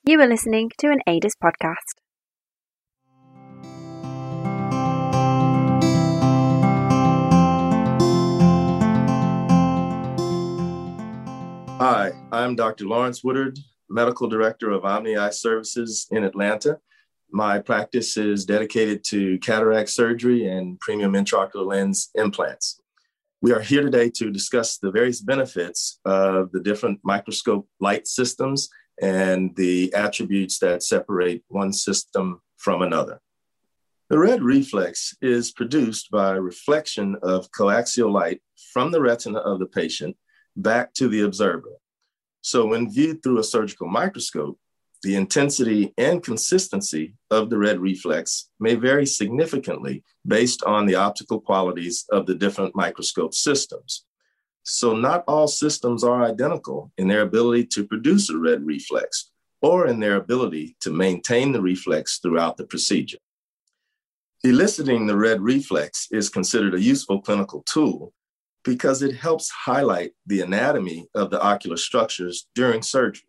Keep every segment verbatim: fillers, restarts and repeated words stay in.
You are listening to an A D I S podcast. Hi, I'm Doctor Lawrence Woodard, Medical Director of Omni Eye Services in Atlanta. My practice is dedicated to cataract surgery and premium intraocular lens implants. We are here today to discuss the various benefits of the different microscope light systems and the attributes that separate one system from another. The red reflex is produced by reflection of coaxial light from the retina of the patient back to the observer. So when viewed through a surgical microscope, the intensity and consistency of the red reflex may vary significantly based on the optical qualities of the different microscope systems. So not all systems are identical in their ability to produce a red reflex or in their ability to maintain the reflex throughout the procedure. Eliciting the red reflex is considered a useful clinical tool because it helps highlight the anatomy of the ocular structures during surgery.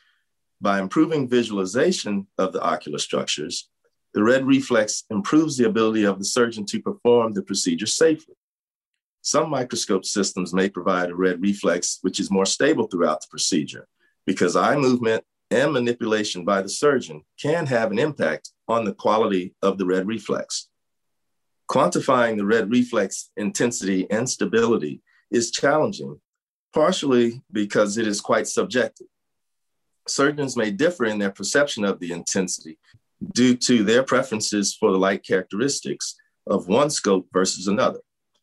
By improving visualization of the ocular structures, the red reflex improves the ability of the surgeon to perform the procedure safely. Some microscope systems may provide a red reflex which is more stable throughout the procedure because eye movement and manipulation by the surgeon can have an impact on the quality of the red reflex. Quantifying the red reflex intensity and stability is challenging, partially because it is quite subjective. Surgeons may differ in their perception of the intensity due to their preferences for the light characteristics of one scope versus another.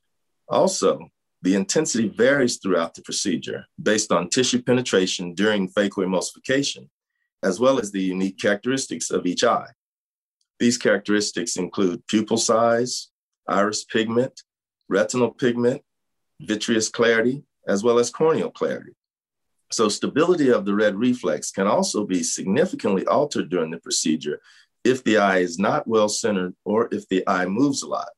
Also, the intensity varies throughout the procedure based on tissue penetration during phacoemulsification, as well as the unique characteristics of each eye. These characteristics include pupil size, iris pigment, retinal pigment, vitreous clarity, as well as corneal clarity. So stability of the red reflex can also be significantly altered during the procedure if the eye is not well centered or if the eye moves a lot.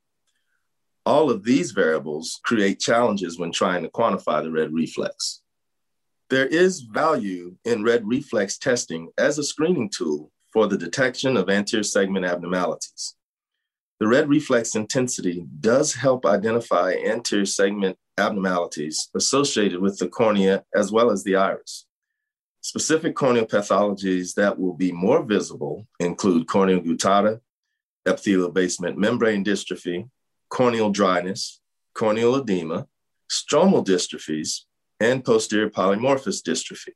All of these variables create challenges when trying to quantify the red reflex. There is value in red reflex testing as a screening tool for the detection of anterior segment abnormalities. The red reflex intensity does help identify anterior segment abnormalities associated with the cornea as well as the iris. Specific corneal pathologies that will be more visible include corneal guttata, epithelial basement membrane dystrophy, corneal dryness, corneal edema, stromal dystrophies, and posterior polymorphous dystrophy.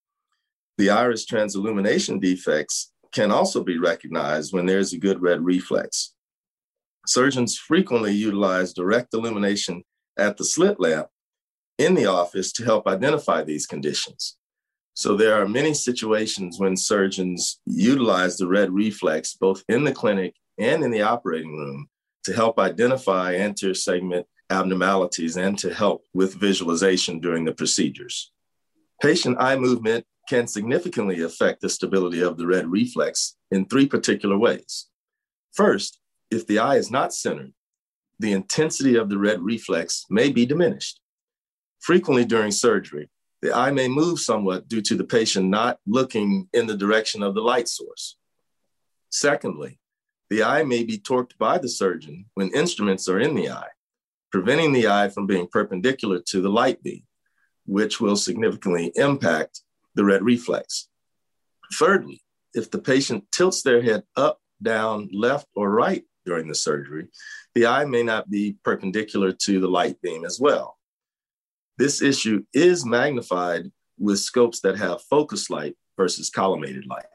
The iris transillumination defects can also be recognized when there's a good red reflex. Surgeons frequently utilize direct illumination at the slit lamp in the office to help identify these conditions. So there are many situations when surgeons utilize the red reflex both in the clinic and in the operating room to help identify anterior segment abnormalities and to help with visualization during the procedures. Patient eye movement can significantly affect the stability of the red reflex in three particular ways. First, if the eye is not centered, the intensity of the red reflex may be diminished. Frequently during surgery, the eye may move somewhat due to the patient not looking in the direction of the light source. Secondly, the eye may be torqued by the surgeon when instruments are in the eye, preventing the eye from being perpendicular to the light beam, which will significantly impact the red reflex. Thirdly, if the patient tilts their head up, down, left, or right during the surgery, the eye may not be perpendicular to the light beam as well. This issue is magnified with scopes that have focused light versus collimated light.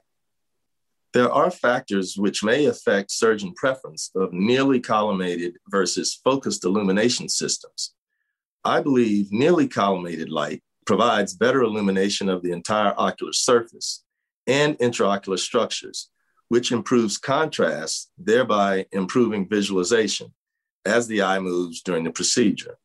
There are factors which may affect surgeon preference of nearly collimated versus focused illumination systems. I believe nearly collimated light provides better illumination of the entire ocular surface and intraocular structures, which improves contrast, thereby improving visualization as the eye moves during the procedure.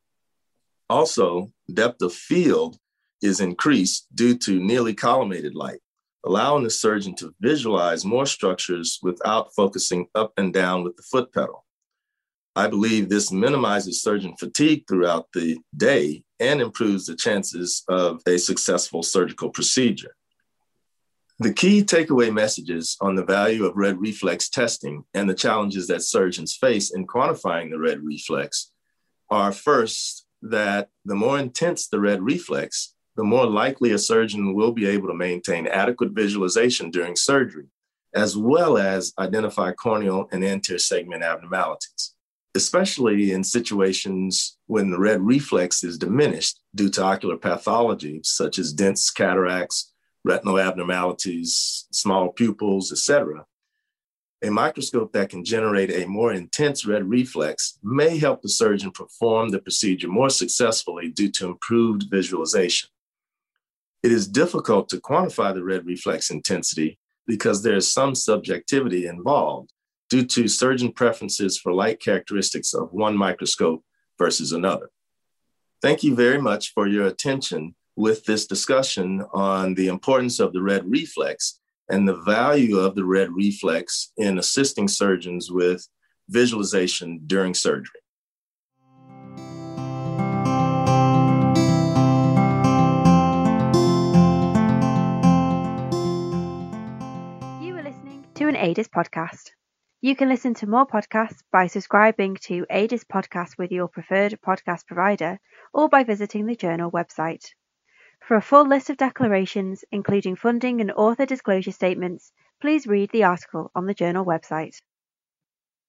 Also, depth of field is increased due to nearly collimated light, allowing the surgeon to visualize more structures without focusing up and down with the foot pedal. I believe this minimizes surgeon fatigue throughout the day and improves the chances of a successful surgical procedure. The key takeaway messages on the value of red reflex testing and the challenges that surgeons face in quantifying the red reflex are, first, that the more intense the red reflex, the more likely a surgeon will be able to maintain adequate visualization during surgery, as well as identify corneal and anterior segment abnormalities, especially in situations when the red reflex is diminished due to ocular pathology, such as dense cataracts, retinal abnormalities, small pupils, et cetera. A microscope that can generate a more intense red reflex may help the surgeon perform the procedure more successfully due to improved visualization. It is difficult to quantify the red reflex intensity because there is some subjectivity involved due to surgeon preferences for light characteristics of one microscope versus another. Thank you very much for your attention with this discussion on the importance of the red reflex and the value of the red reflex in assisting surgeons with visualization during surgery. You are listening to an ADIS podcast. You can listen to more podcasts by subscribing to ADIS Podcast with your preferred podcast provider or by visiting the journal website. For a full list of declarations, including funding and author disclosure statements, please read the article on the journal website.